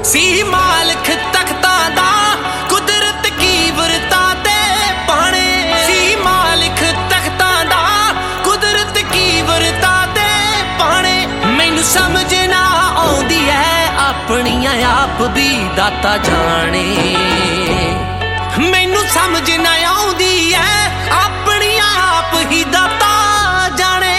सी मालिक तख्तां दा कुदरत की वरता ते पाने। सी मालिक तख्तां दा कुदरत की वरता ते पाने। मैनू समझ ना आउंदी है अपनियां आप भी दाता जाने। मैनू समझ ना आउंदी है अपनियां आप ही दाता जाने।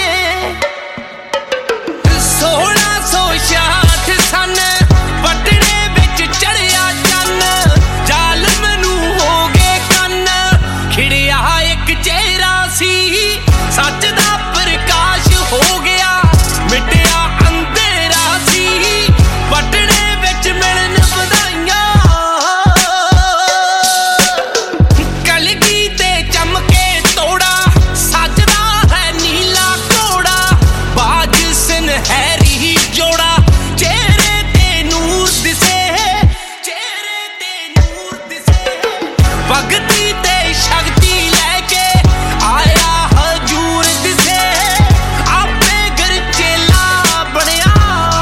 1666 सन पटने विच चढ़िया चन्न जालम नू हो गए कन्न। खिड़िया एक चेहरा सी सच दा प्रकाश हो गया मिटिया अंधेरा सी। पटने विच मिलन बधाइयां कलगी ते चमके तोड़ा सजदा है नीला घोड़ा। बाज सुनहरी जोड़ा चेहरे ते नूर दिसे चेहरे ते नूर दिसे। भगती ते शक्ति लेके आया हजूर दिसे आपे घर चेला बनया।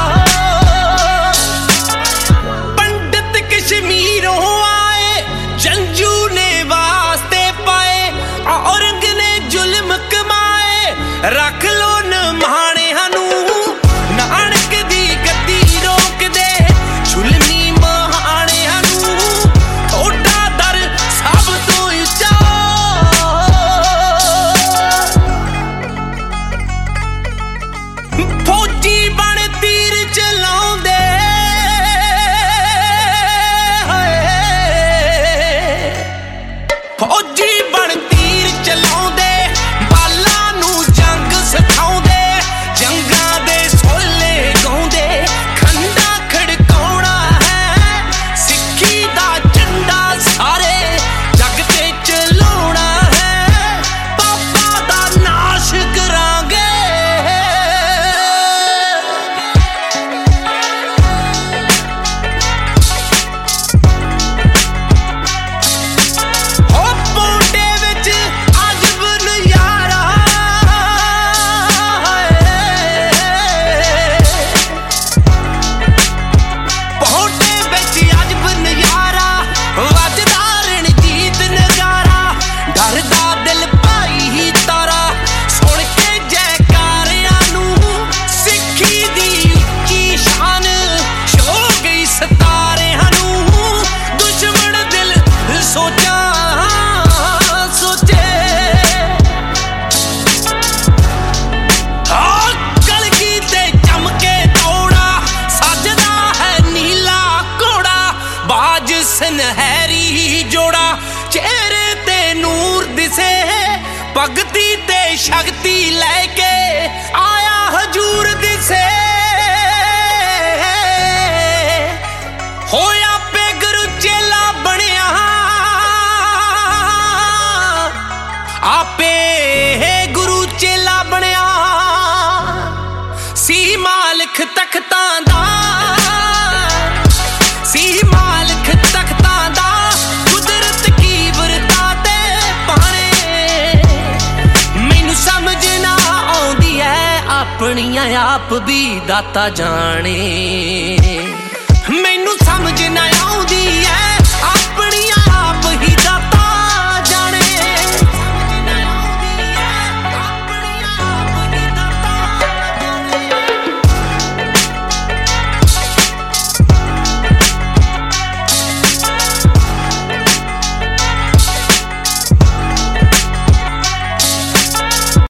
पंडित कश्मीरों आए जंजू ने वास्ते पाए औरंग ने जुल्म कमाए। रख लो न महाणियां नानक दी गद्दी रोक दे झुलमी महाणियां थोड़ा दर सब तो उच्चा। फौजी बन तीर चलाउंदे फौजी बन तीर चलाउंदे बालां नू जंग सिखाउंदे। जंगां दे सोले गाउंदे खंडा खड़काउणा है। सिक्खी दा झंडा सारे जग ते चलाउणा है। पापा दा नाश करांगे। हो पौंडे विच अजब नज़ारा पौंडे विच अजब नज़ारा वजदा रणजीत नगारा। डरदा दिल भाई ही तारा सुन के जयकारियां नू। सिक्खी दी उच्ची शान शो गई सतारियां नू। दुश्मन दिल सोचा सोचे कलगी ते चमके तोड़ा सजदा है नीला घोड़ा। बाज सुनहरी जोड़ा चेहरे ते नूर दिसे। भगती ते शक्ति लेके आया हजूर दिसे। होया पे गुरु चेला बनया आपे गुरु चेला बनया। सी मालिक तख्तां दा सी मालिक तख्तां दा कुदरत की वरता ते पाने। मैनू समझ ना आउंदी है अपनियां आप भी दाता जाने। मैनू समझ ना आउंदी है